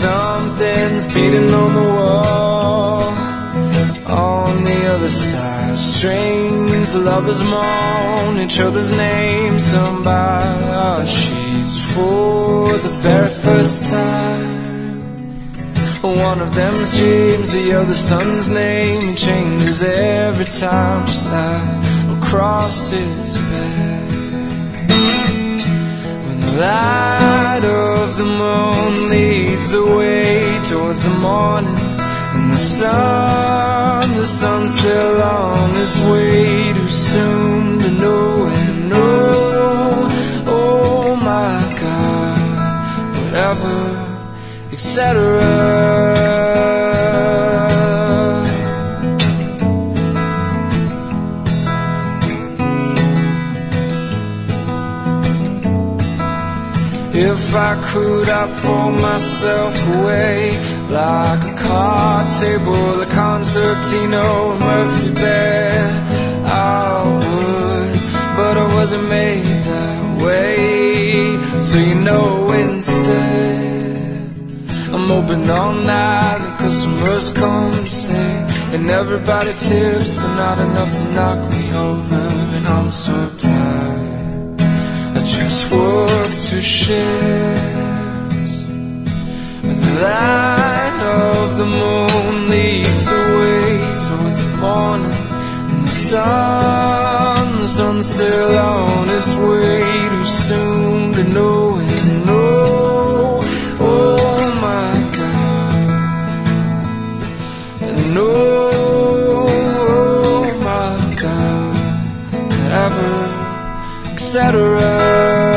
something's beating on the wall. On the other side, strange lovers moan each other's names. Some by our sheets for the very first time. One of them screams the other son's name, changes every time she lies across his bed. When the light of the moon leads the way towards the morning, and the sun's still on its way too soon to know and know. Oh my God, whatever, etc. If I could, I'd fold myself away like a card table, a concertino, a Murphy bed. I would, but I wasn't made that way. So you know instead, I'm open all night, the customers come and stay, and everybody tips, but not enough to knock me over. And I'm so tired, I just work 2 shifts. And the light of the moon leads the way towards the morning, and the sun's still on its way too soon to know and know. Oh my God, and oh my God, whatever, etc.